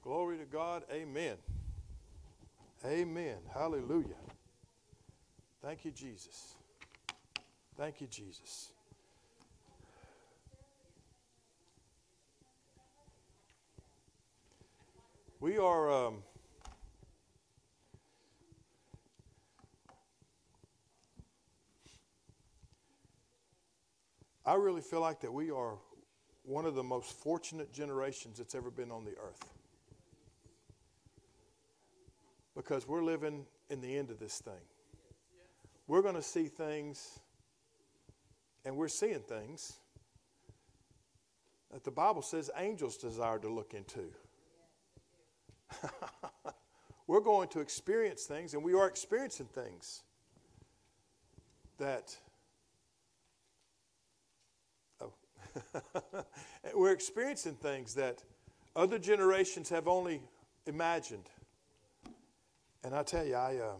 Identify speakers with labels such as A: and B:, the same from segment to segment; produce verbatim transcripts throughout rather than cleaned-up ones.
A: Glory to God. Amen. Amen. Hallelujah. Thank you, Jesus. Thank you, Jesus. We are um, I really feel like that we are one of the most fortunate generations that's ever been on the earth. Because we're living in the end of this thing. We're going to see things, and we're seeing things that the Bible says angels desire to look into. We're going to experience things, and we are experiencing things that oh we're experiencing things that other generations have only imagined. And I tell you, I uh,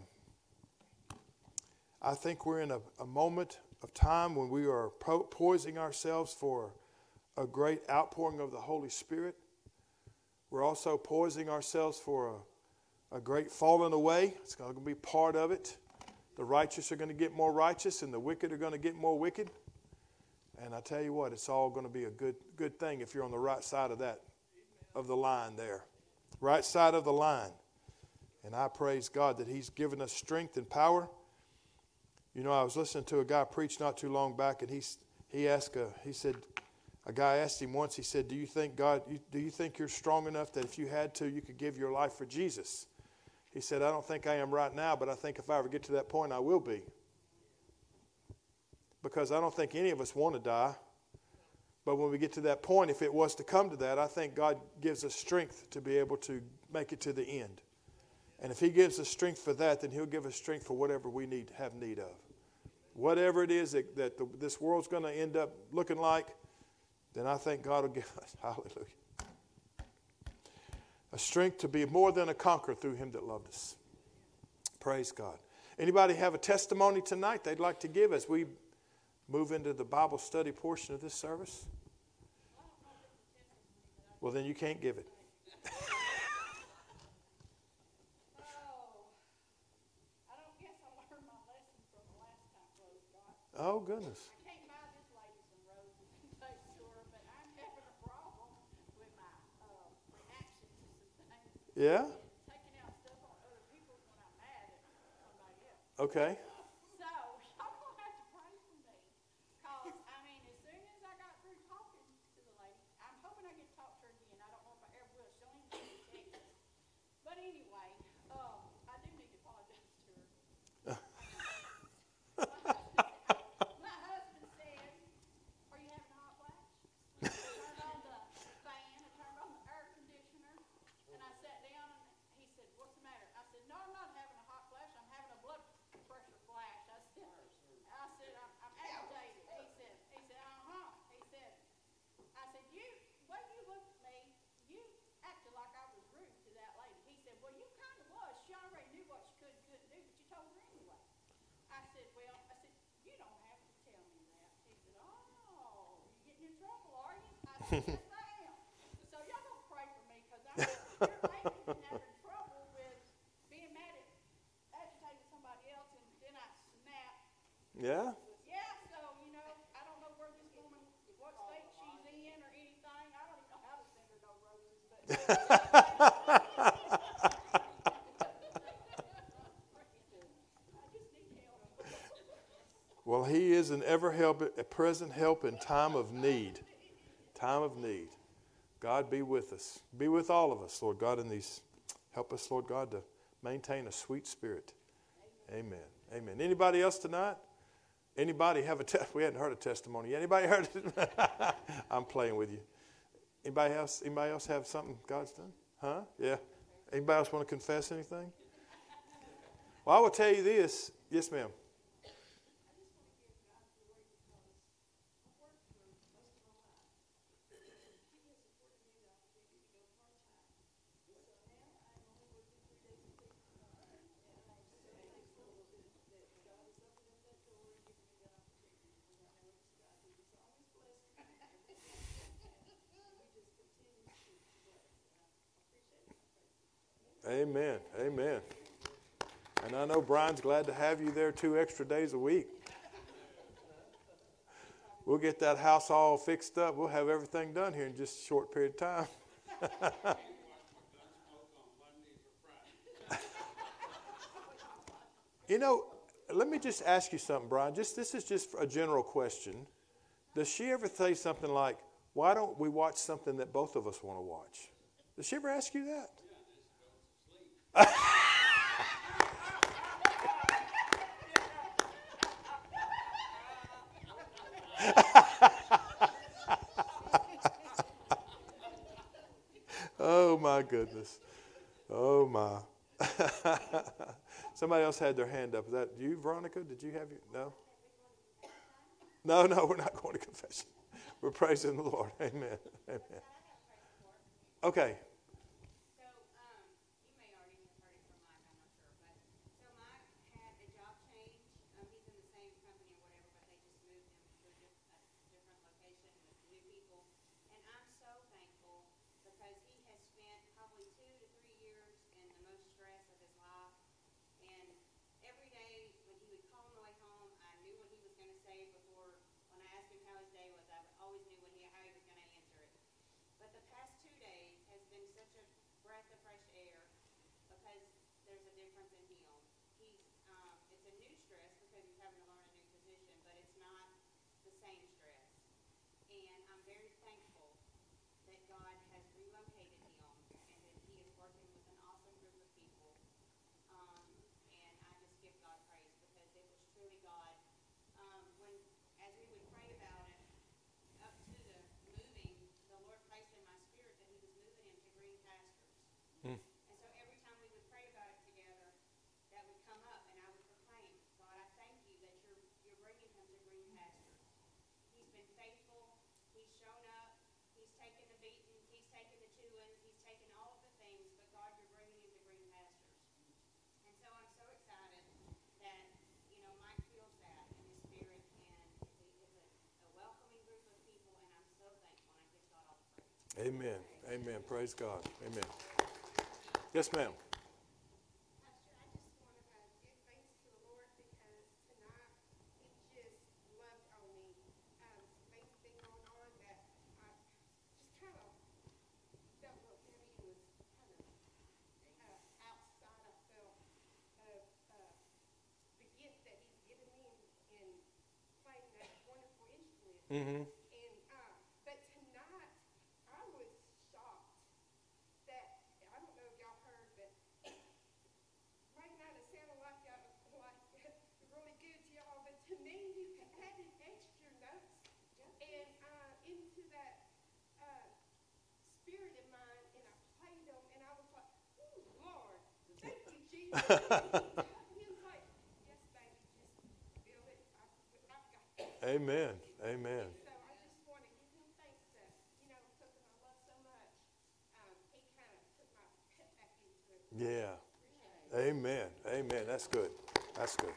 A: I think we're in a, a moment of time when we are po- poising ourselves for a great outpouring of the Holy Spirit. We're also poising ourselves for a, a great falling away. It's going to be part of it. The righteous are going to get more righteous, and the wicked are going to get more wicked. And I tell you what, it's all going to be a good good thing if you're on the right side of that, of the line there. Right side of the line. And I praise God that He's given us strength and power. You know, I was listening to a guy preach not too long back, and he's, he asked, a, he said, a guy asked him once, he said, do you think God, you, do you think you're strong enough that if you had to, you could give your life for Jesus? He said, I don't think I am right now, but I think if I ever get to that point, I will be. Because I don't think any of us want to die. But when we get to that point, if it was to come to that, I think God gives us strength to be able to make it to the end. And if He gives us strength for that, then He'll give us strength for whatever we need have need of. Whatever it is that, that the, this world's going to end up looking like, then I think God will give us, hallelujah, a strength to be more than a conqueror through Him that loved us. Praise God. Anybody have a testimony tonight they'd like to give as we move into the Bible study portion of this service? Well, then you can't give it. Oh, goodness.
B: I can't buy this lady some roses and take to her, but I'm having a problem with my uh, reactions to some things.
A: Yeah?
B: Taking out stuff on other people when I'm mad at somebody else.
A: Okay.
B: So, y'all going to have to pray for me. Because, I mean, as soon as I got through talking to the lady, I'm hoping I get to talk to her again. I don't know if I ever will. She'll even give me text. But anyway, um, I do need to apologize to her. Yes, I am. So y'all gonna pray for me because I'm having trouble with being mad at agitating somebody else, and then I snap.
A: Yeah?
B: Yeah, so, you know, I don't know where this woman, what state she's in or anything. I don't even know how to send her no roses, but I just need help.
A: Well, He is an ever help, a present help in time of need. Time of need. God be with us. Be with all of us, Lord God, in these. Help us, Lord God, to maintain a sweet spirit. Amen. Amen. Amen. Anybody else tonight? Anybody have a te- we hadn't heard a testimony yet. Anybody heard it? I'm playing with you. Anybody else? Anybody else have something God's done? Huh? Yeah. Anybody else want to confess anything? Well, I will tell you this. Yes, ma'am. Amen. Amen. And I know Brian's glad to have you there two extra days a week. We'll get that house all fixed up. We'll have everything done here in just a short period of time. You know, let me just ask you something, Brian. Just this is just a general question. Does she ever say something like, why don't we watch something that both of us want to watch? Does she ever ask you that? Oh, my goodness. Oh, my. Somebody else had their hand up. Is that you, Veronica? Did you have your... No? No, no, we're not going to confession. We're praising the Lord. Amen. Amen. Okay.
B: So, um, you may already have heard it from Mike, I'm not sure, but, so Mike had a job change. Um, he's in the same company or whatever, but they just moved him to a diff- a different location with new people. And I'm so thankful because he has spent probably two to three years in the most stress of his life. And every day when he would call on the way home, I knew what he was going to say before, when I asked him how his day was, I always knew what he, how he was going to answer it. But the past two days has been such a breath of fresh air because there's a difference in him. He's, um, it's a new stress because he's having to learn a new position, but it's not the same stress. And I'm very thankful that God has relocated him and that he is working with an awesome group of people. Um, and I just give God praise because it was truly God. Um, when, as we would pray about it, up to the moving, the Lord placed in my spirit that he was moving him to green pastures.
A: Hmm.
B: And so every time we would pray about it together, that would come up and I would proclaim, God, I thank you that you're, you're bringing him to green pastures. He's been faithful. He's shown up. He's taken the beatings. He's taken the chewings. He's taken all of the things, but God, you're bringing him to green pastures. And so I'm so excited that, you know, Mike feels that in his spirit, and it's a, it's a, a welcoming group of people, and I'm so thankful, and I give God all the praise.
A: Amen. Amen. Praise God. Amen. Yes, ma'am.
C: Pastor, I just want to uh, give thanks to the Lord because tonight it just loved on me. Um, some things have been going on that I just kind of felt real heavy. It was kind of uh, outside. I felt of uh, the gift that He's given me in, in playing that wonderful instrument.
A: Mm-hmm.
C: And uh, but tonight I was shocked that I don't know if y'all heard, but might not have sounded like y'all like really good to y'all, but to me you added extra notes and uh, into that uh, spirit of mine, and I played them, and I was like, "Ooh, Lord, thank you, Jesus." He was like, "Yes, baby, just feel it. I, I've got it."
A: Amen. Amen.
C: So I just want to give him thanks that, you know, something I love so much. Um, he kind of put my pet back into it.
A: Yeah.
C: Appreciate it.
A: Amen. Amen. That's good. That's good.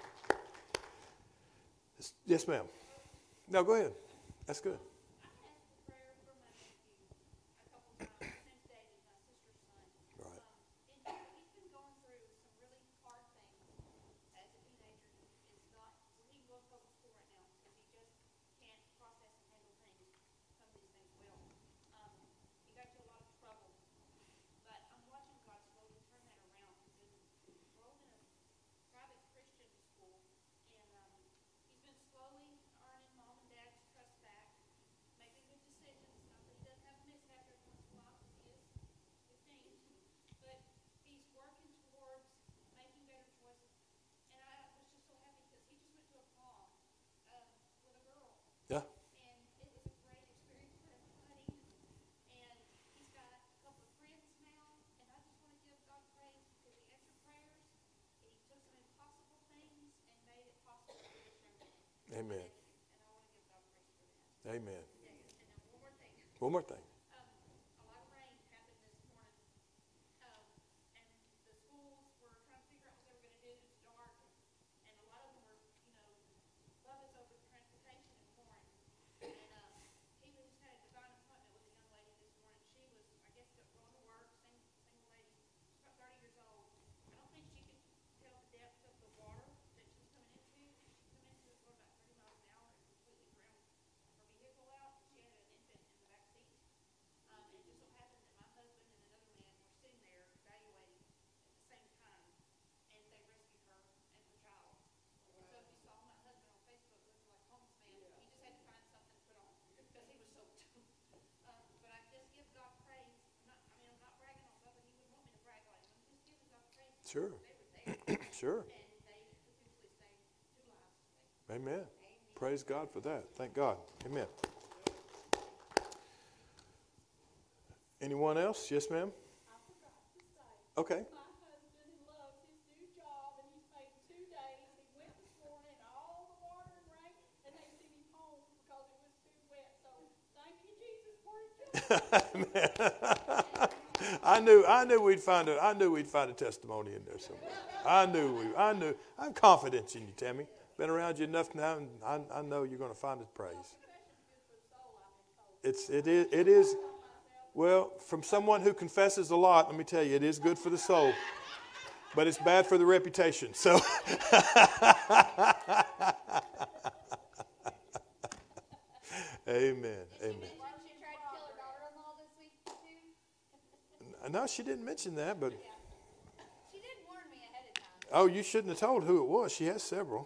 A: Yes, ma'am. No, go ahead. That's good.
B: I asked for prayer for my nephew a couple times since David, my sister's son.
A: Right.
B: Um, and he's been going through some really hard things as a teenager. It's not, he will go to school right now because he just can't process and handle things, some of these things well. Um, he got into a lot of trouble, but I'm watching God slowly turn that around. He's been enrolled in a private Christian school, and um, he's been slowly earning mom and dad's trust back, making good decisions. Not that he doesn't have a mishap every once in a while because he is fifteen, but he's working towards making better choices. And I was just so happy because he just went to a prom uh, with a girl,
A: Yeah.
B: and it was a great experience for everybody. And he's got a couple of friends now, and I just want to give God praise because he answered prayers. He took some impossible things and made it possible for this young man.
A: Amen.
B: And I want to give God praise for that.
A: Amen.
B: Yeah, and then one more thing.
A: One more thing.
B: Um, a lot of rain happened this morning, um, and the schools were trying to figure out what they were going to do. It's dark, and a lot of them were, you know, love us over transportation and pouring. And um, he was had a divine appointment with a young lady this morning. She was, I guess, going to work, same single lady, she's about
A: Sure.
C: They were there.
A: Sure.
C: And they potentially saved two lives today.
A: Amen.
C: Amen.
A: Praise God for that. Thank God. Amen. Anyone else? Yes, ma'am?
B: I forgot to say,
A: Okay.
B: my husband loves his new job, and he's made two days. He went this morning, all the water and rain, and they sent him home because it was too wet. So thank you, Jesus, for his job.
A: I knew I knew we'd find a I knew we'd find a testimony in there somewhere. I knew we I knew I'm confident in you, Tammy. Been around you enough now, and I, I know you're going to find His praise. It's it is it is well, from someone who confesses a lot, let me tell you, it is good for the soul, but it's bad for the reputation. So. Amen. Amen.
C: She tried to kill her daughter-in-law this week, too?
A: No, she didn't mention that, but
C: She did warn me ahead of time.
A: oh, you shouldn't have told who it was. She has several.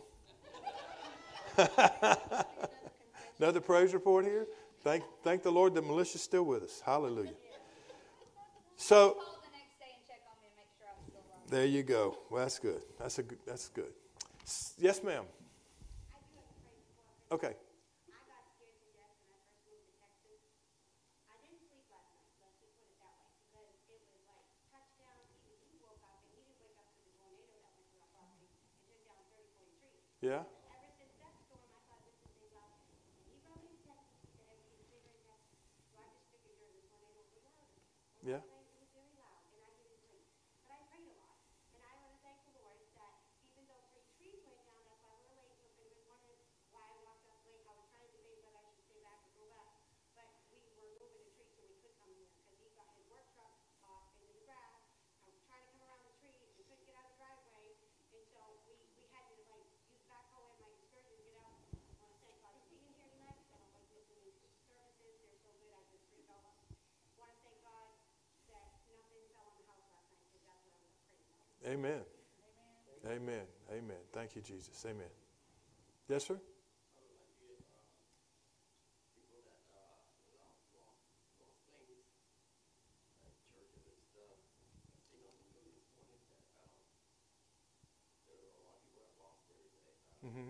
A: Another praise report here. Thank, thank the Lord that Melicia's still with us. Hallelujah. So
C: Call the next day and check on me and make sure I'm still wrong.
A: there you go. Well, that's good. That's a good. That's good. S- Yes, ma'am.
C: I do have a praise report.
A: Okay.
C: I got scared to death when I first moved to Texas. I didn't sleep last night, let's just put it that way, because it was like touchdown. Even he woke up, and he didn't wake up to the tornado that went through our property and took down thirty, forty trees.
A: Yeah.
C: Ever since that storm, I thought this is things like, he wrote in Texas that everything's bigger in Texas. So I just figured during the tornado it was louder. And
A: Yeah.
C: it was very loud, and I didn't sleep. But I prayed a lot. And I want to thank the Lord that even though three trees went down, that's why we're late. So if anyone's wondering why I walked up late, I was trying to debate whether I should stay back or go back. But we were moving the tree so we could come here because he got his work truck off into the grass. I was trying to come around the tree. We couldn't get out of the driveway. And so we, we had to like use the backhoe and my excursion to get out. I want to thank God for being here tonight. I don't like missing these services. They're so good. I just read all them. I want to thank God that nothing fell on the house last night because that's what I was afraid of.
A: Amen. Amen. Amen. Thank you, Jesus. Amen. Yes, sir. Mm-hmm.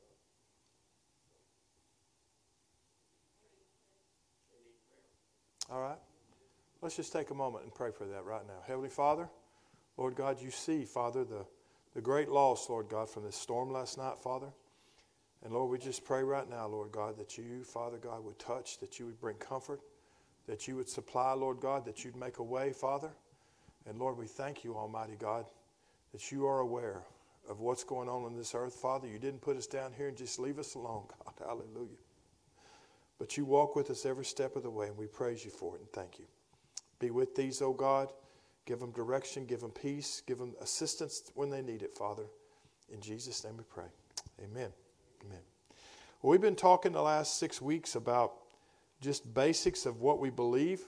A: All right. Let's just take a moment and pray for that right now. Heavenly Father, Lord God, you see, Father, the, the great loss, Lord God, from this storm last night, Father. And Lord, we just pray right now, Lord God, that you, Father God, would touch, that you would bring comfort, that you would supply, Lord God, that you'd make a way, Father. And Lord, we thank you, Almighty God, that you are aware of what's going on on this earth, Father. You didn't put us down here and just leave us alone, God. Hallelujah. But you walk with us every step of the way, and we praise you for it and thank you. Be with these, oh God. Give them direction, give them peace, give them assistance when they need it, Father. In Jesus' name we pray. Amen. Amen. Well, we've been talking the last six weeks about just basics of what we believe.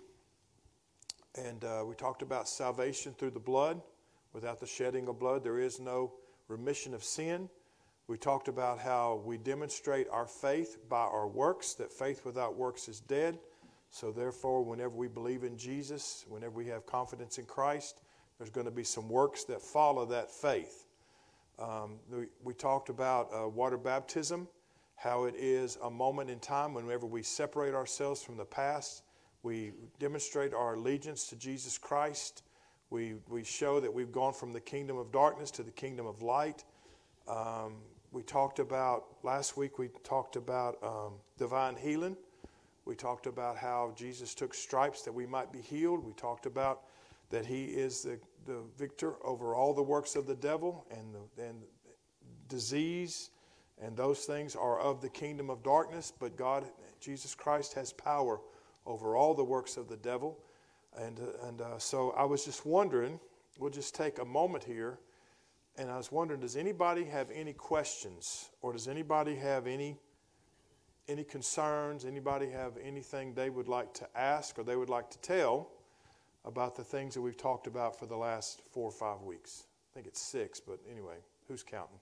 A: And uh, we talked about salvation through the blood. Without the shedding of blood, there is no remission of sin. We talked about how we demonstrate our faith by our works, that faith without works is dead. So therefore, whenever we believe in Jesus, whenever we have confidence in Christ, there's going to be some works that follow that faith. Um, we, we talked about uh, water baptism, how it is a moment in time whenever we separate ourselves from the past. We demonstrate our allegiance to Jesus Christ. We, we show that we've gone from the kingdom of darkness to the kingdom of light. Um, we talked about, last week we talked about um, divine healing. We talked about how Jesus took stripes that we might be healed. We talked about that he is the, the victor over all the works of the devil, and, the, and disease and those things are of the kingdom of darkness, but God, Jesus Christ, has power over all the works of the devil. And, uh, and uh, so I was just wondering, we'll just take a moment here, and I was wondering, does anybody have any questions, or does anybody have any Any concerns? Anybody have anything they would like to ask or they would like to tell about the things that we've talked about for the last four or five weeks? I think it's six, but anyway, who's counting?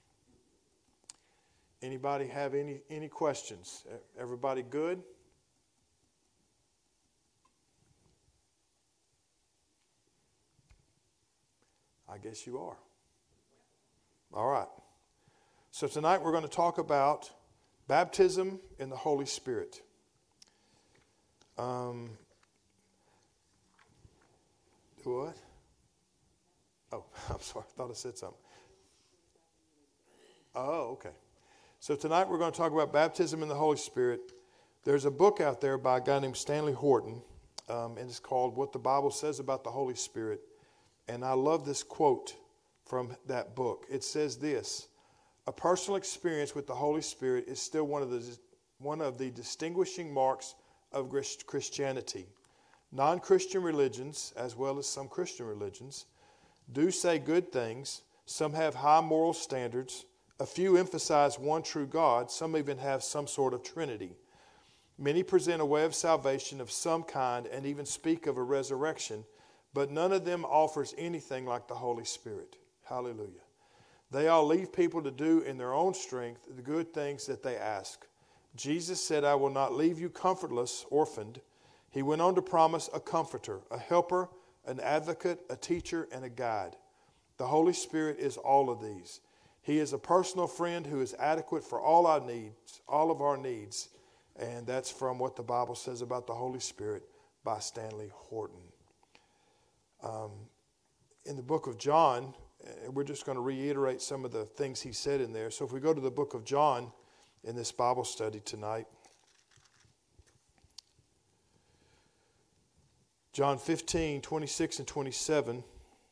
A: Anybody have any, any questions? Everybody good? I guess you are. All right. So tonight we're going to talk about baptism in the Holy Spirit. Um, what? Oh, I'm sorry. I thought I said something. Oh, okay. So tonight we're going to talk about baptism in the Holy Spirit. There's a book out there by a guy named Stanley Horton, um, and it's called What the Bible Says About the Holy Spirit. And I love this quote from that book. It says this: a personal experience with the Holy Spirit is still one of the one of the distinguishing marks of Christianity. Non-Christian religions, as well as some Christian religions, do say good things. Some have high moral standards. A few emphasize one true God. Some even have some sort of Trinity. Many present a way of salvation of some kind and even speak of a resurrection, but none of them offers anything like the Holy Spirit. Hallelujah. They all leave people to do in their own strength the good things that they ask. Jesus said, I will not leave you comfortless, orphaned. He went on to promise a comforter, a helper, an advocate, a teacher, and a guide. The Holy Spirit is all of these. He is a personal friend who is adequate for all our needs, all of our needs. And that's from What the Bible Says About the Holy Spirit by Stanley Horton. Um, in the book of John, we're just going to reiterate some of the things he said in there. So if we go to the book of John in this Bible study tonight, John fifteen, twenty-six and twenty-seven,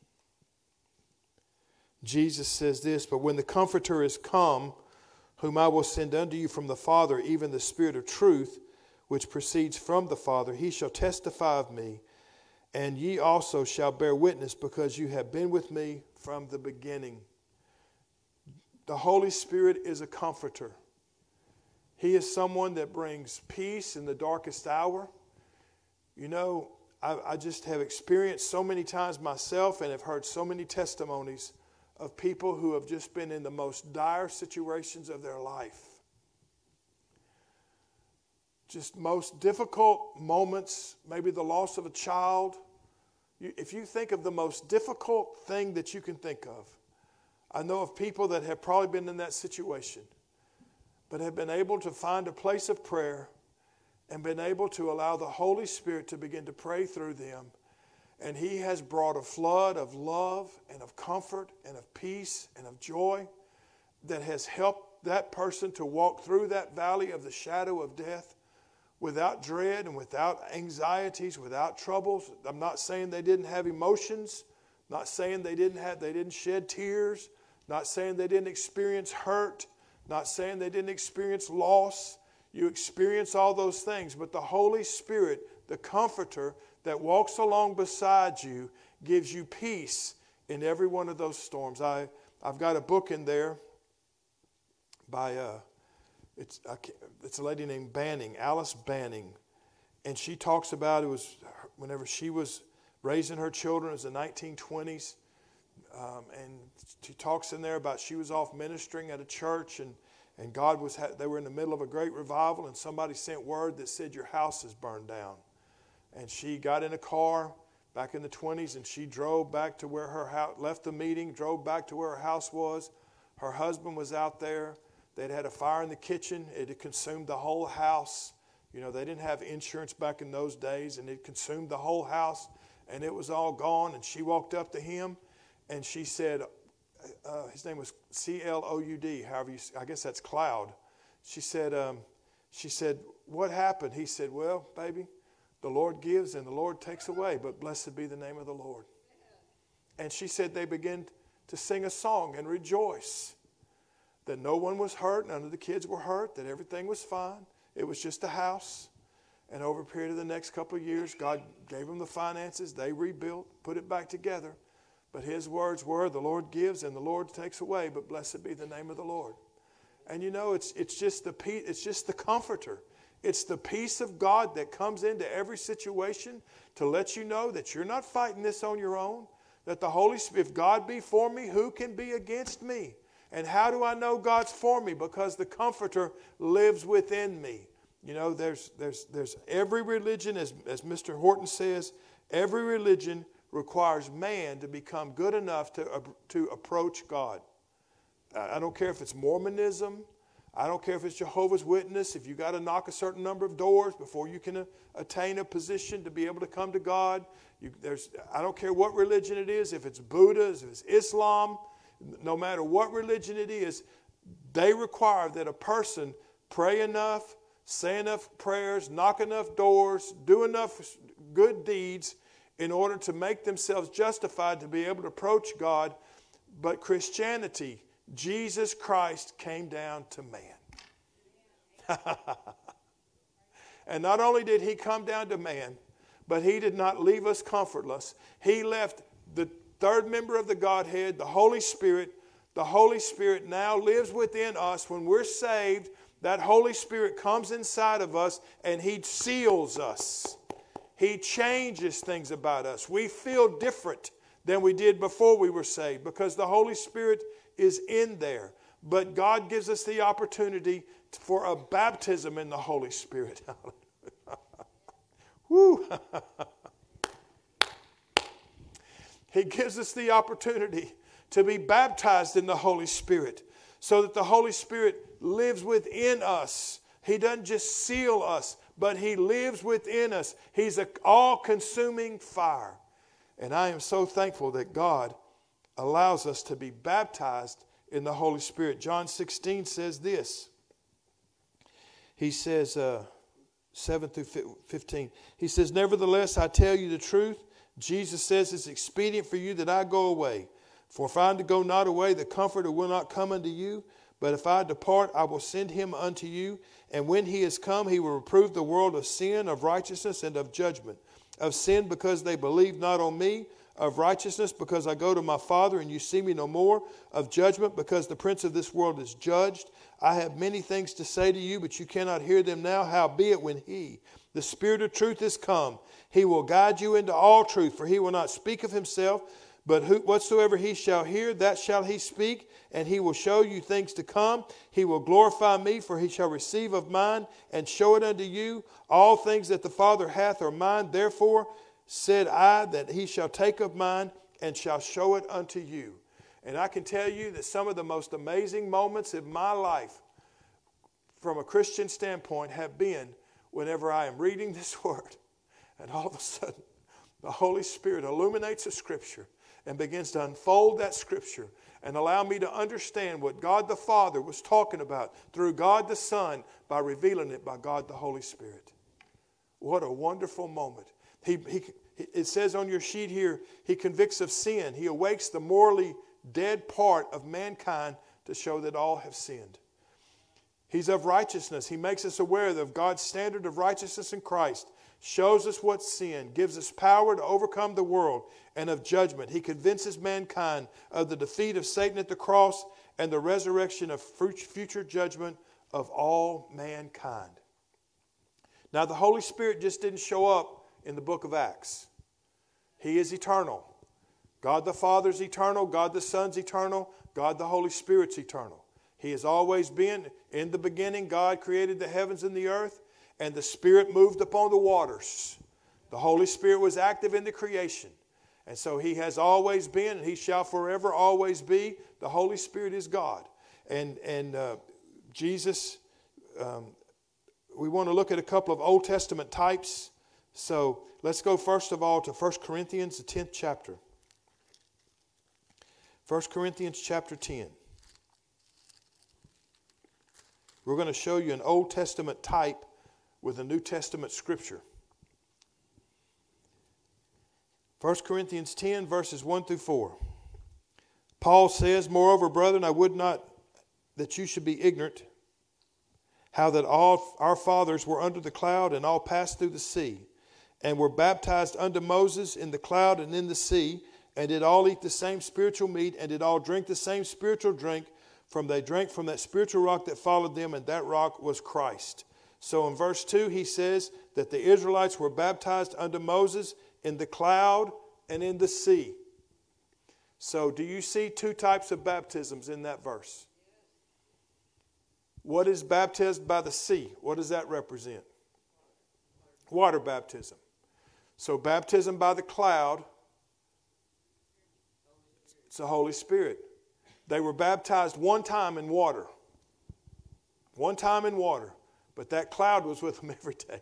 A: Jesus says this, but when the Comforter is come, whom I will send unto you from the Father, even the Spirit of truth, which proceeds from the Father, he shall testify of me, and ye also shall bear witness, because you have been with me from the beginning. The Holy Spirit is a comforter. He is someone that brings peace in the darkest hour. You know, I, I just have experienced so many times myself and have heard so many testimonies of people who have just been in the most dire situations of their life. Just most difficult moments, maybe the loss of a child. You, if you think of the most difficult thing that you can think of, I know of people that have probably been in that situation, but have been able to find a place of prayer and been able to allow the Holy Spirit to begin to pray through them. And he has brought a flood of love and of comfort and of peace and of joy that has helped that person to walk through that valley of the shadow of death without dread and without anxieties, without troubles. I'm not saying they didn't have emotions, not saying they didn't have they didn't shed tears, not saying they didn't experience hurt, not saying they didn't experience loss. You experience all those things, but the Holy Spirit, the Comforter that walks along beside you, gives you peace in every one of those storms. I, I've got a book in there by, uh, it's, I it's a lady named Banning, Alice Banning, and she talks about, it was whenever she was raising her children, it was the nineteen twenties, um, and she talks in there about she was off ministering at a church, and And God was, they were in the middle of a great revival, and somebody sent word that said, your house is burned down. And she got in a car back in the twenties, and she drove back to where her house, left the meeting, drove back to where her house was. Her husband was out there. They'd had a fire in the kitchen. It had consumed the whole house. You know, they didn't have insurance back in those days, and it consumed the whole house, and it was all gone. And she walked up to him, and she said, Uh, his name was C L O U D, however you, I guess that's Cloud. She said, um, she said, what happened? He said, well, baby, the Lord gives and the Lord takes away, but blessed be the name of the Lord. And she said they began to sing a song and rejoice that no one was hurt, none of the kids were hurt, that everything was fine. It was just a house. And over a period of the next couple of years, God gave them the finances. They rebuilt, put it back together. But his words were, the Lord gives and the Lord takes away, but blessed be the name of the Lord. And you know, it's it's just the peace, it's just the Comforter. It's the peace of God that comes into every situation to let you know that you're not fighting this on your own. That the Holy Spirit, if God be for me, who can be against me? And how do I know God's for me? Because the Comforter lives within me. You know, there's there's there's every religion, as as Mister Horton says, every religion requires man to become good enough to, uh, to approach God. I don't care if it's Mormonism. I don't care if it's Jehovah's Witness. If you got to knock a certain number of doors before you can uh, attain a position to be able to come to God. You, there's, I don't care what religion it is. If it's Buddha, if it's Islam, no matter what religion it is, they require that a person pray enough, say enough prayers, knock enough doors, do enough good deeds in order to make themselves justified to be able to approach God. But Christianity, Jesus Christ came down to man. And not only did he come down to man, but he did not leave us comfortless. He left the third member of the Godhead, the Holy Spirit. The Holy Spirit now lives within us. When we're saved, that Holy Spirit comes inside of us and he seals us. He changes things about us. We feel different than we did before we were saved because the Holy Spirit is in there. But God gives us the opportunity for a baptism in the Holy Spirit. Woo! He gives us the opportunity to be baptized in the Holy Spirit so that the Holy Spirit lives within us. He doesn't just seal us, but he lives within us. He's an all-consuming fire. And I am so thankful that God allows us to be baptized in the Holy Spirit. John sixteen says this. He says, uh, seven through fifteen. He says, nevertheless, I tell you the truth. Jesus says it's expedient for you that I go away. For if I am to go not away, the Comforter will not come unto you. But if I depart, I will send him unto you. And when he is come, he will reprove the world of sin, of righteousness, and of judgment. Of sin, because they believe not on me. Of righteousness, because I go to my Father, and you see me no more. Of judgment, because the prince of this world is judged. I have many things to say to you, but you cannot hear them now. Howbeit, when he, the Spirit of truth, is come, he will guide you into all truth. For he will not speak of himself, but who, whatsoever he shall hear, that shall he speak, and he will show you things to come. He will glorify me, for he shall receive of mine, and show it unto you. All things that the Father hath are mine. Therefore said I, that he shall take of mine, and shall show it unto you. And I can tell you that some of the most amazing moments in my life, from a Christian standpoint, have been whenever I am reading this word, and all of a sudden, the Holy Spirit illuminates a scripture and begins to unfold that scripture and allow me to understand what God the Father was talking about through God the Son by revealing it by God the Holy Spirit. What a wonderful moment. He, he, it says on your sheet here, he convicts of sin. He awakes the morally dead part of mankind to show that all have sinned. He's of righteousness. He makes us aware of God's standard of righteousness in Christ. Shows us what's sin, gives us power to overcome the world, and of judgment. He convinces mankind of the defeat of Satan at the cross and the resurrection of future judgment of all mankind. Now, the Holy Spirit just didn't show up in the book of Acts. He is eternal. God the Father is eternal. God the Son's eternal. God the Holy Spirit's eternal. He has always been. In the beginning, God created the heavens and the earth. And the Spirit moved upon the waters. The Holy Spirit was active in the creation. And so he has always been, and he shall forever always be. The Holy Spirit is God. And, and uh, Jesus, um, we want to look at a couple of Old Testament types. So let's go first of all to First Corinthians, the tenth chapter. First Corinthians chapter ten. We're going to show you an Old Testament type with a New Testament scripture. First Corinthians ten, verses one through four. Paul says, moreover, brethren, I would not that you should be ignorant, how that all our fathers were under the cloud, and all passed through the sea, and were baptized unto Moses in the cloud and in the sea, and did all eat the same spiritual meat, and did all drink the same spiritual drink, from they drank from that spiritual rock that followed them, and that rock was Christ. So in verse two, he says that the Israelites were baptized unto Moses in the cloud and in the sea. So do you see two types of baptisms in that verse? What is baptized by the sea? What does that represent? Water baptism. So baptism by the cloud It's the Holy Spirit. They were baptized one time in water. One time in water. But that cloud was with them every day.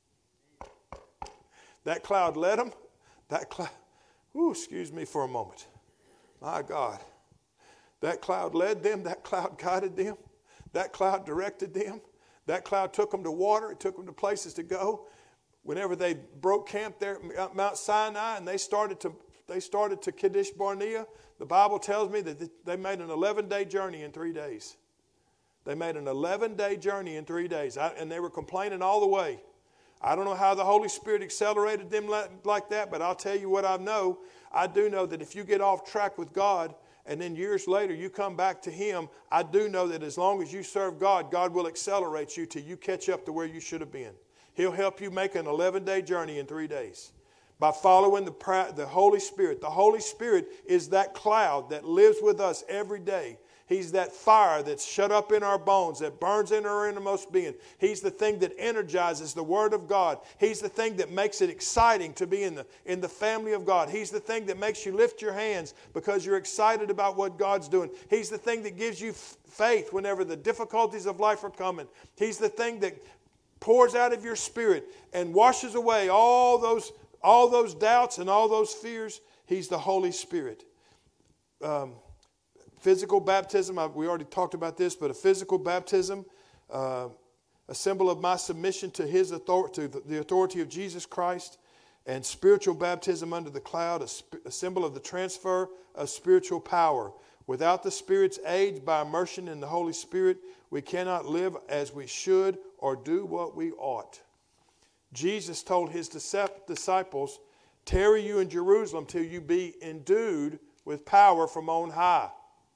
A: That cloud led them. That cloud, ooh, excuse me for a moment. My God. That cloud led them. That cloud guided them. That cloud directed them. That cloud took them to water. It took them to places to go. Whenever they broke camp there at Mount Sinai and they started to they started to Kadesh Barnea, the Bible tells me that they made an eleven-day journey in three days. They made an eleven-day journey in three days, I, and they were complaining all the way. I don't know how the Holy Spirit accelerated them like that, but I'll tell you what I know. I do know that if you get off track with God, and then years later you come back to Him, I do know that as long as you serve God, God will accelerate you till you catch up to where you should have been. He'll help you make an eleven-day journey in three days by following the, the Holy Spirit. The Holy Spirit is that cloud that lives with us every day. He's that fire that's shut up in our bones, that burns in our innermost being. He's the thing that energizes the Word of God. He's the thing that makes it exciting to be in the, in the family of God. He's the thing that makes you lift your hands because you're excited about what God's doing. He's the thing that gives you f- faith whenever the difficulties of life are coming. He's the thing that pours out of your spirit and washes away all those, all those doubts and all those fears. He's the Holy Spirit. Um, Physical baptism, we already talked about this, but a physical baptism, uh, a symbol of my submission to His authority, to the authority of Jesus Christ, and spiritual baptism under the cloud, a, sp- a symbol of the transfer of spiritual power. Without the Spirit's aid by immersion in the Holy Spirit, we cannot live as we should or do what we ought. Jesus told His disciples, "Tarry you in Jerusalem till you be endued with power from on high."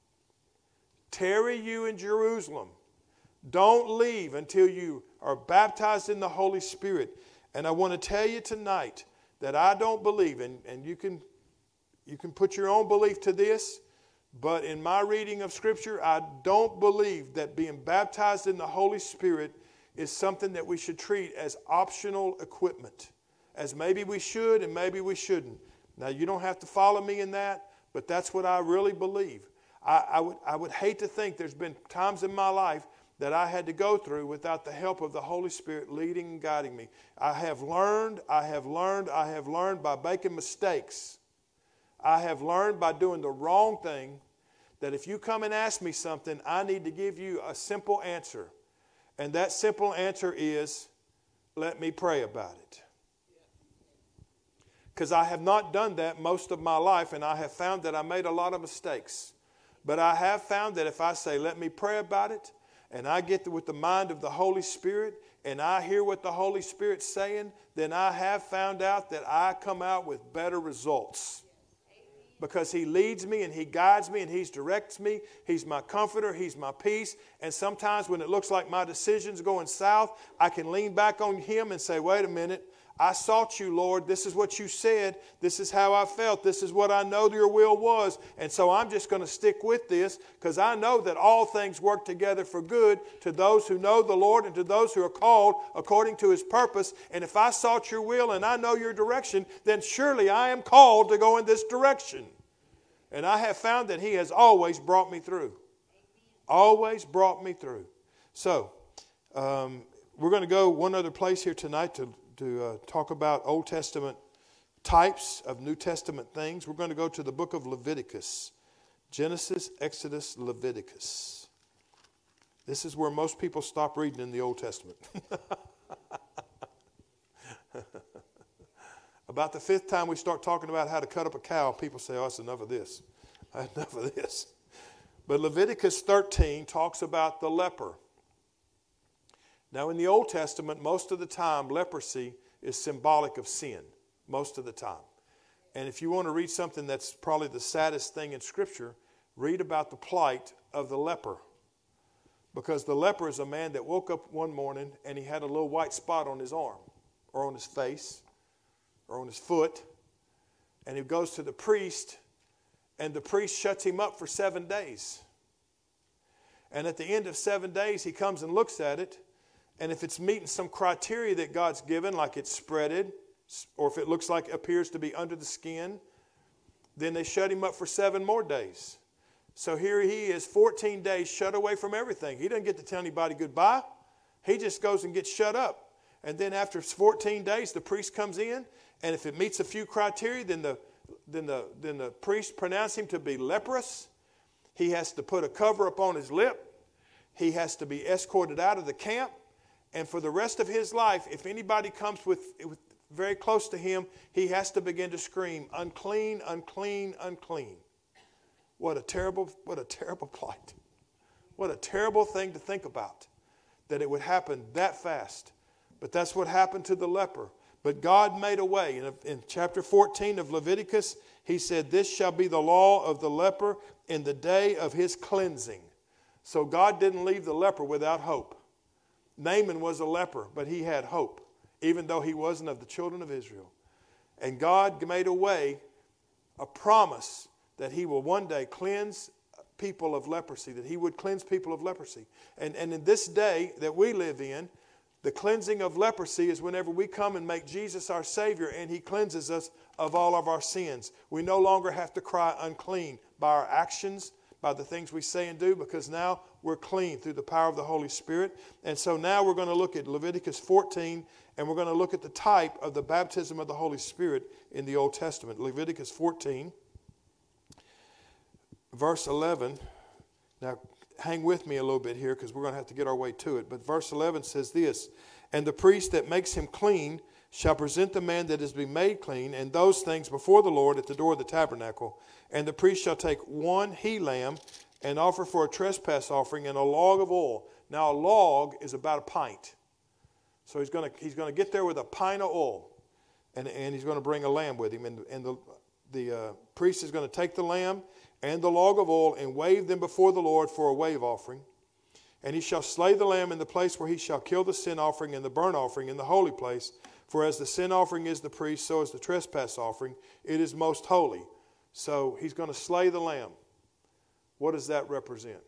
A: Tarry you in Jerusalem. Don't leave until you are baptized in the Holy Spirit. And I want to tell you tonight that I don't believe, and, and you can, you can put your own belief to this, but in my reading of Scripture, I don't believe that being baptized in the Holy Spirit is something that we should treat as optional equipment. As maybe we should and maybe we shouldn't. Now, you don't have to follow me in that, but that's what I really believe. I, I, would, I would hate to think there's been times in my life that I had to go through without the help of the Holy Spirit leading and guiding me. I have learned, I have learned, I have learned by making mistakes. I have learned by doing the wrong thing that if you come and ask me something, I need to give you a simple answer. And that simple answer is, let me pray about it. Because I have not done that most of my life, and I have found that I made a lot of mistakes. But I have found that if I say, let me pray about it, and I get with the mind of the Holy Spirit, and I hear what the Holy Spirit's saying, then I have found out that I come out with better results. Because He leads me and He guides me and He directs me. He's my comforter. He's my peace. And sometimes when it looks like my decision's going south, I can lean back on Him and say, wait a minute. I sought you, Lord. This is what you said. This is how I felt. This is what I know your will was. And so I'm just going to stick with this because I know that all things work together for good to those who know the Lord and to those who are called according to His purpose. And if I sought your will and I know your direction, then surely I am called to go in this direction. And I have found that He has always brought me through. Always brought me through. So, um, we're going to go one other place here tonight to to uh, talk about Old Testament types of New Testament things. We're going to go to the book of Leviticus. Genesis, Exodus, Leviticus. This is where most people stop reading in the Old Testament. About the fifth time we start talking about how to cut up a cow, people say, oh, that's enough of this. Enough of this. But Leviticus thirteen talks about the leper. Now, in the Old Testament, most of the time, leprosy is symbolic of sin, most of the time. And if you want to read something that's probably the saddest thing in Scripture, read about the plight of the leper. Because the leper is a man that woke up one morning and he had a little white spot on his arm, or on his face, or on his foot. And he goes to the priest, and the priest shuts him up for seven days. And at the end of seven days, he comes and looks at it. And if it's meeting some criteria that God's given, like it's spreaded, or if it looks like it appears to be under the skin, Then they shut him up for seven more days. So here he is, fourteen days shut away from everything. He doesn't get to tell anybody goodbye. He just goes and gets shut up. And then after fourteen days, the priest comes in, and if it meets a few criteria, then the, then the, then the priest pronounces him to be leprous. He has to put a cover upon his lip. He has to be escorted out of the camp. And for the rest of his life, if anybody comes with, with very close to him, he has to begin to scream, unclean, unclean, unclean. What a terrible, what a terrible plight. What a terrible thing to think about, that it would happen that fast. But that's what happened to the leper. But God made a way. In, in chapter fourteen of Leviticus, he said, this shall be the law of the leper in the day of his cleansing. So God didn't leave the leper without hope. Naaman was a leper, but he had hope, even though he wasn't of the children of Israel. And God made a way, a promise, that he will one day cleanse people of leprosy, that he would cleanse people of leprosy. And, and in this day that we live in, the cleansing of leprosy is whenever we come and make Jesus our Savior and he cleanses us of all of our sins. We no longer have to cry unclean by our actions, by the things we say and do, because now we're clean through the power of the Holy Spirit. And so now we're going to look at Leviticus fourteen, and we're going to look at the type of the baptism of the Holy Spirit in the Old Testament. Leviticus fourteen. Verse eleven, now hang with me a little bit here because we're going to have to get our way to it. But verse eleven says this, and the priest that makes him clean shall present the man that is being made clean and those things before the Lord at the door of the tabernacle. And the priest shall take one he-lamb and offer for a trespass offering and a log of oil. Now a log is about a pint. So he's going to, he's going to get there with a pint of oil. And, and he's going to bring a lamb with him. And, and the, the uh, priest is going to take the lamb and the log of oil, and wave them before the Lord for a wave offering. And he shall slay the lamb in the place where he shall kill the sin offering and the burnt offering in the holy place. For as the sin offering is the priest, so is the trespass offering. It is most holy. So he's going to slay the lamb. What does that represent?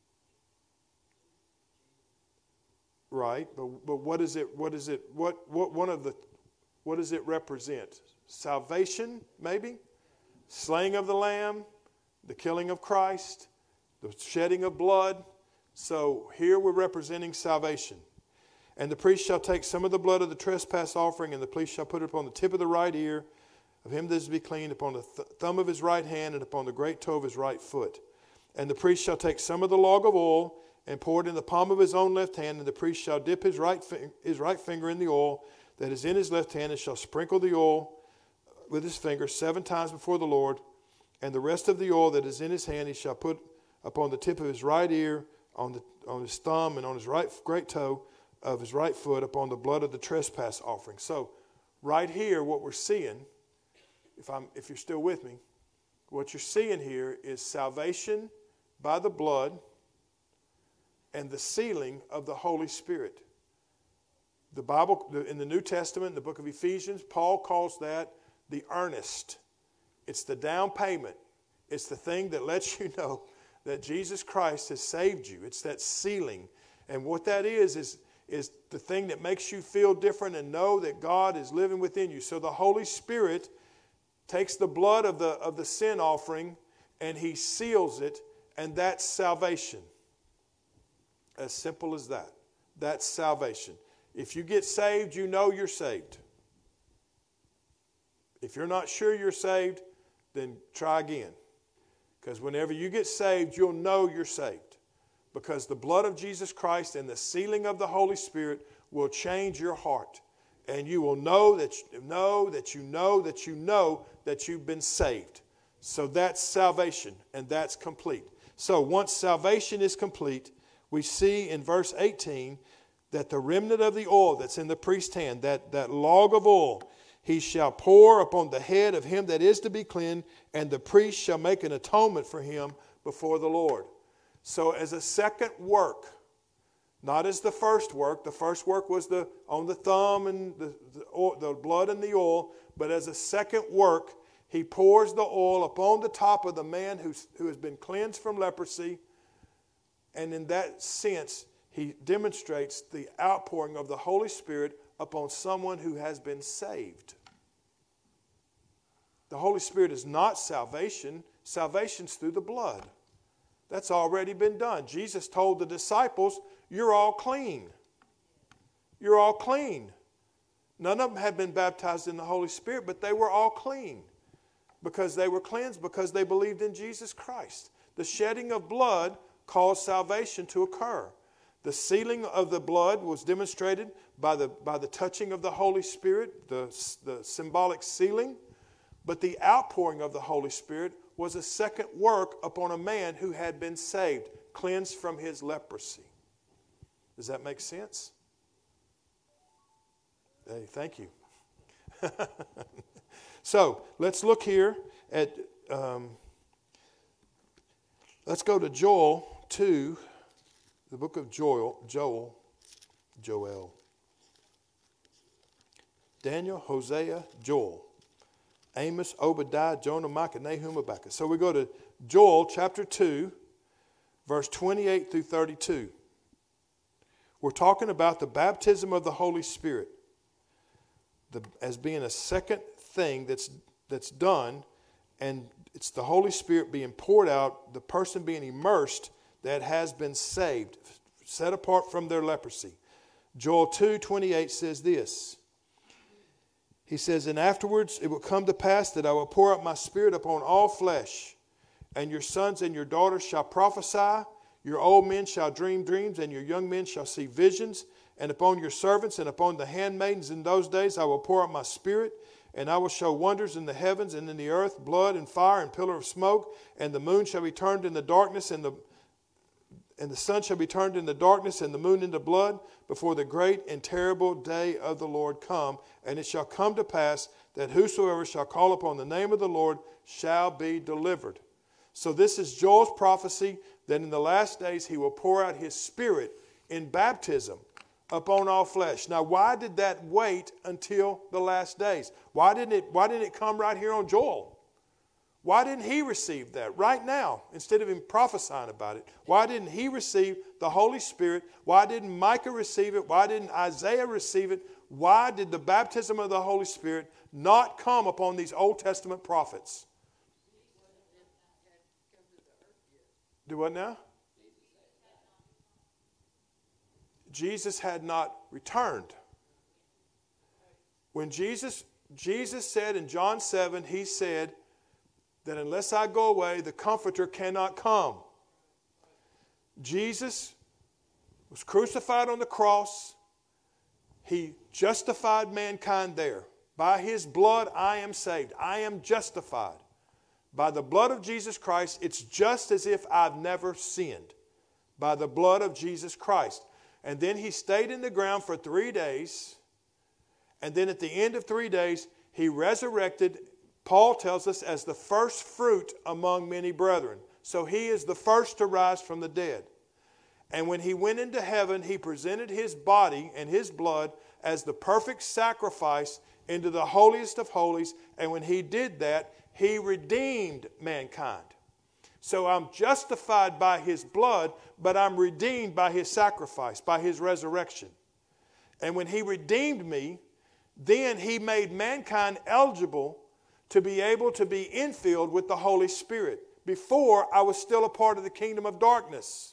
A: Right, but but what is it? What is it? What what one of the? What does it represent? Salvation, maybe. Slaying of the lamb. The killing of Christ, the shedding of blood. So here we're representing salvation. And the priest shall take some of the blood of the trespass offering, and the priest shall put it upon the tip of the right ear of him that is to be cleaned, upon the th- thumb of his right hand, and upon the great toe of his right foot. And the priest shall take some of the log of oil, and pour it in the palm of his own left hand, and the priest shall dip his right, fi- his right finger in the oil that is in his left hand, and shall sprinkle the oil with his finger seven times before the Lord. And the rest of the oil that is in his hand he shall put upon the tip of his right ear, on the on his thumb, and on his right great toe of his right foot, upon the blood of the trespass offering. So right here, what we're seeing, if I'm if you're still with me, what you're seeing here is salvation by the blood and the sealing of the Holy Spirit. The Bible, in the New Testament, in the book of Ephesians, Paul calls that the earnest. It's the down payment. It's the thing that lets you know that Jesus Christ has saved you. It's that sealing. And what that is, is, is the thing that makes you feel different and know that God is living within you. So the Holy Spirit takes the blood of the, of the sin offering and he seals it, and that's salvation. As simple as that. That's salvation. If you get saved, you know you're saved. If you're not sure you're saved, then try again. Because whenever you get saved, you'll know you're saved. Because the blood of Jesus Christ and the sealing of the Holy Spirit will change your heart. And you will know that you know that you know that you know that you've been saved. So that's salvation, and that's complete. So once salvation is complete, we see in verse eighteen that the remnant of the oil that's in the priest's hand, that, that log of oil, he shall pour upon the head of him that is to be cleansed, and the priest shall make an atonement for him before the Lord. So as a second work, not as the first work, the first work was the on the thumb and the, the, oil, the blood and the oil, but as a second work, he pours the oil upon the top of the man who's, who has been cleansed from leprosy, and in that sense, he demonstrates the outpouring of the Holy Spirit upon someone who has been saved. The Holy Spirit is not salvation. Salvation's through the blood. That's already been done. Jesus told the disciples, you're all clean. You're all clean. None of them had been baptized in the Holy Spirit, but they were all clean because they were cleansed because they believed in Jesus Christ. The shedding of blood caused salvation to occur. The sealing of the blood was demonstrated by the, by the touching of the Holy Spirit, the, the symbolic sealing. But the outpouring of the Holy Spirit was a second work upon a man who had been saved, cleansed from his leprosy. Does that make sense? Hey, thank you. So, let's look here at, um, let's go to Joel two, the book of Joel, Joel, Joel. Daniel, Hosea, Joel. Amos, Obadiah, Jonah, Micah, Nahum, Habakkuk. So we go to Joel chapter two, verse twenty-eight through thirty-two. We're talking about the baptism of the Holy Spirit the, as being a second thing that's, that's done, and it's the Holy Spirit being poured out, the person being immersed that has been saved, set apart from their leprosy. Joel two twenty-eight says this. He says, and afterwards it will come to pass that I will pour out my Spirit upon all flesh, and your sons and your daughters shall prophesy, your old men shall dream dreams, and your young men shall see visions, and upon your servants and upon the handmaidens in those days I will pour out my Spirit, and I will show wonders in the heavens and in the earth, blood and fire and pillar of smoke, and the moon shall be turned into darkness, and the And the sun shall be turned into darkness, and the moon into blood, before the great and terrible day of the Lord come. And it shall come to pass that whosoever shall call upon the name of the Lord shall be delivered. So this is Joel's prophecy that in the last days he will pour out his Spirit in baptism upon all flesh. Now, why did that wait until the last days? Why didn't it, why didn't it come right here on Joel? Why didn't he receive that right now instead of him prophesying about it? Why didn't he receive the Holy Spirit? Why didn't Micah receive it? Why didn't Isaiah receive it? Why did the baptism of the Holy Spirit not come upon these Old Testament prophets? Do what now? Jesus had not returned. When Jesus, Jesus said in John seven, he said, that unless I go away, the Comforter cannot come. Jesus was crucified on the cross. He justified mankind there. By His blood, I am saved. I am justified. By the blood of Jesus Christ, it's just as if I've never sinned. By the blood of Jesus Christ. And then He stayed in the ground for three days. And then at the end of three days, He resurrected, Paul tells us, as the first fruit among many brethren. So He is the first to rise from the dead. And when He went into heaven, He presented His body and His blood as the perfect sacrifice into the holiest of holies. And when He did that, He redeemed mankind. So I'm justified by His blood, but I'm redeemed by His sacrifice, by His resurrection. And when He redeemed me, then He made mankind eligible to be able to be infilled with the Holy Spirit. Before, I was still a part of the kingdom of darkness.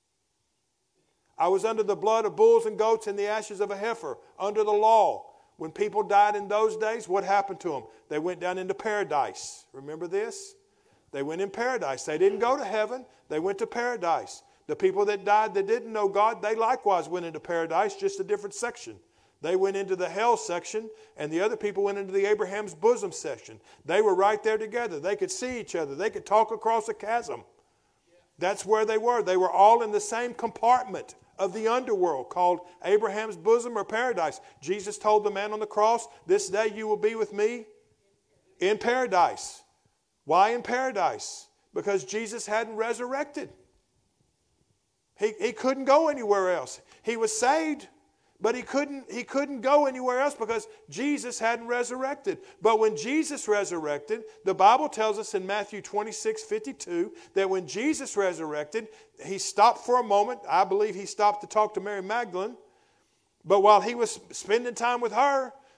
A: I was under the blood of bulls and goats and the ashes of a heifer, under the law. When people died in those days, what happened to them? They went down into paradise. Remember this? They went in paradise. They didn't go to heaven. They went to paradise. The people that died that didn't know God, they likewise went into paradise, just a different section. They went into the hell section, and the other people went into the Abraham's bosom section. They were right there together. They could see each other. They could talk across a chasm. That's where they were. They were all in the same compartment of the underworld called Abraham's bosom or paradise. Jesus told the man on the cross, this day you will be with me in paradise. Why in paradise? Because Jesus hadn't resurrected. He, he couldn't go anywhere else. He was saved, but he couldn't, he couldn't go anywhere else because Jesus hadn't resurrected. But when Jesus resurrected, the Bible tells us in Matthew twenty-six fifty-two that when Jesus resurrected, He stopped for a moment. I believe He stopped to talk to Mary Magdalene. But while He was spending time with her,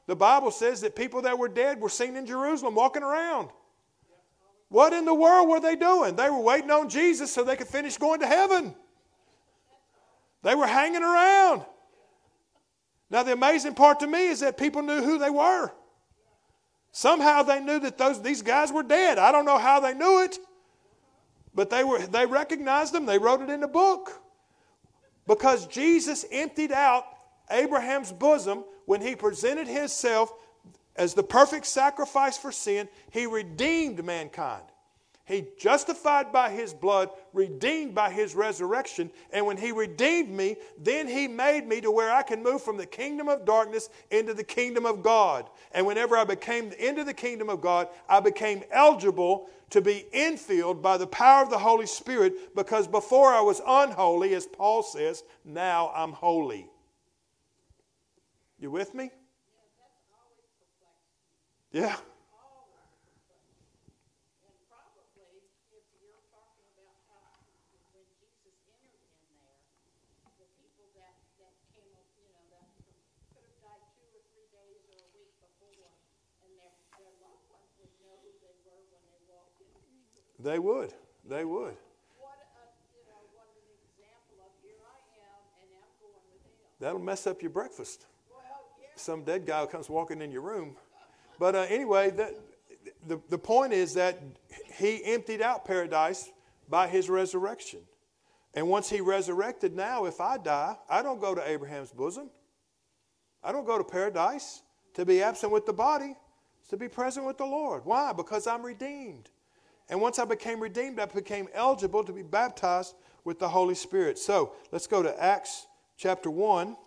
A: The Bible says that people that were dead were seen in Jerusalem walking around. What in the world were they doing? They were waiting on Jesus so they could finish going to heaven. They were hanging around. Now the amazing part to me is that people knew who they were. Somehow they knew that those these guys were dead. I don't know how they knew it, but they were they recognized them. They wrote it in the book. Because Jesus emptied out Abraham's bosom when he presented himself as the perfect sacrifice for sin. He redeemed mankind. He justified by his blood, redeemed by his resurrection. And when he redeemed me, then he made me to where I can move from the kingdom of darkness into the kingdom of God. And whenever I became into the kingdom of God, I became eligible to be infilled by the power of the Holy Spirit, because before I was unholy, as Paul says, now I'm holy. You with me? Yeah. They would. They would.
B: What a, you know, what an example of here I am and I'm going with him.
A: That'll mess up your breakfast.
B: Well, yeah.
A: Some dead guy comes walking in your room. But uh, anyway, that, the, the point is that he emptied out paradise by his resurrection. And once he resurrected, now if I die, I don't go to Abraham's bosom. I don't go to paradise to be absent with the body. It's to be present with the Lord. Why? Because I'm redeemed. And once I became redeemed, I became eligible to be baptized with the Holy Spirit. So let's go to Acts chapter one.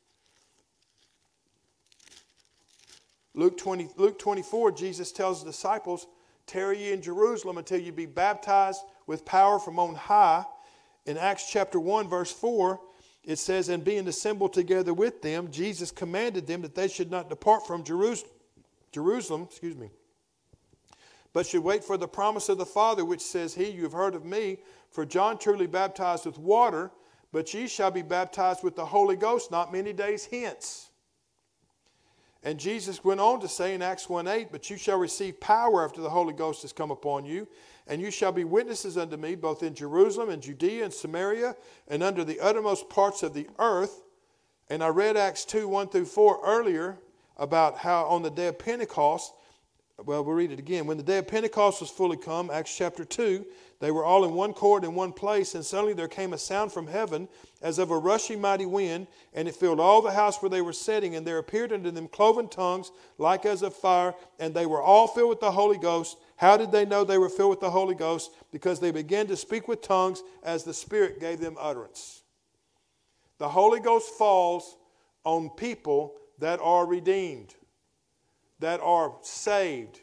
A: Luke twenty, Luke twenty-four, Jesus tells the disciples, tarry ye in Jerusalem until you be baptized with power from on high. In Acts chapter one, verse four, it says, and being assembled together with them, Jesus commanded them that they should not depart from Jerusalem, Jerusalem, excuse me, but should wait for the promise of the Father, which says he, you have heard of me, for John truly baptized with water, but ye shall be baptized with the Holy Ghost not many days hence. And Jesus went on to say in Acts one eight, but you shall receive power after the Holy Ghost has come upon you, and you shall be witnesses unto me both in Jerusalem and Judea and Samaria and under the uttermost parts of the earth. And I read Acts two, one through four earlier about how on the day of Pentecost, well, we'll read it again. When the day of Pentecost was fully come, Acts chapter two, they were all in one accord in one place, and suddenly there came a sound from heaven as of a rushing mighty wind, and it filled all the house where they were sitting, and there appeared unto them cloven tongues like as of fire, and they were all filled with the Holy Ghost. How did they know they were filled with the Holy Ghost? Because they began to speak with tongues as the Spirit gave them utterance. The Holy Ghost falls on people that are redeemed, that are saved.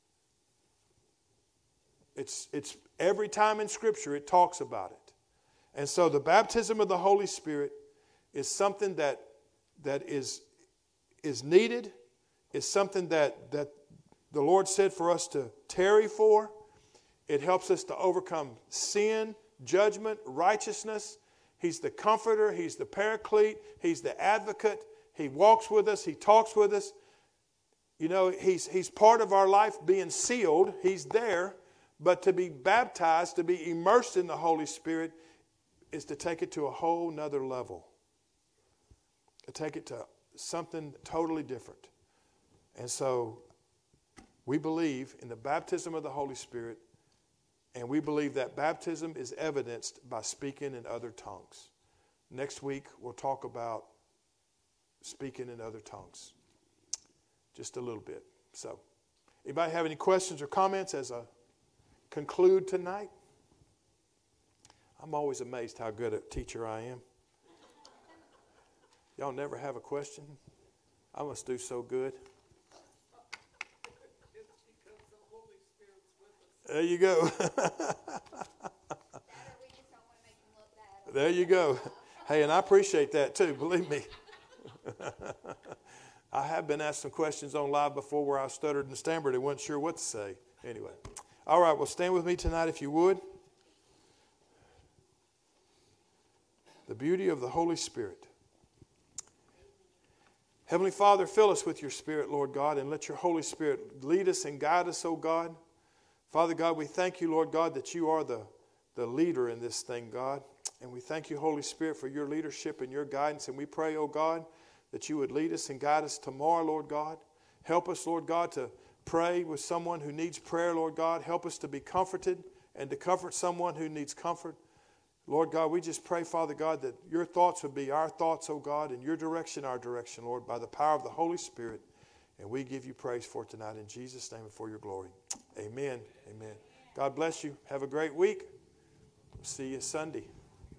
A: It's, it's every time in Scripture it talks about it. And so the baptism of the Holy Spirit is something that, that is, is needed. It's something that, that the Lord said for us to tarry for. It helps us to overcome sin, judgment, righteousness. He's the comforter. He's the paraclete. He's the advocate. He walks with us. He talks with us. You know, he's, he's part of our life being sealed. He's there. But to be baptized, to be immersed in the Holy Spirit, is to take it to a whole nother level. To take it to something totally different. And so we believe in the baptism of the Holy Spirit, and we believe that baptism is evidenced by speaking in other tongues. Next week, we'll talk about speaking in other tongues. Just a little bit. So, anybody have any questions or comments as I conclude tonight? I'm always amazed how good a teacher I am. Y'all never have a question? I must do so good. There you go. There you go. Hey, and I appreciate that too, believe me. I have been asked some questions on live before where I stuttered and stammered and wasn't sure what to say. Anyway. All right, well, stand with me tonight if you would. The beauty of the Holy Spirit. Heavenly Father, fill us with your Spirit, Lord God, and let your Holy Spirit lead us and guide us, oh God. Father God, we thank you, Lord God, that you are the, the leader in this thing, God. And we thank you, Holy Spirit, for your leadership and your guidance. And we pray, oh God, that you would lead us and guide us tomorrow, Lord God. Help us, Lord God, to pray with someone who needs prayer, Lord God. Help us to be comforted and to comfort someone who needs comfort. Lord God, we just pray, Father God, that your thoughts would be our thoughts, oh God, and your direction our direction, Lord, by the power of the Holy Spirit. And we give you praise for it tonight in Jesus' name and for your glory. Amen. Amen. God bless you. Have a great week. See you Sunday.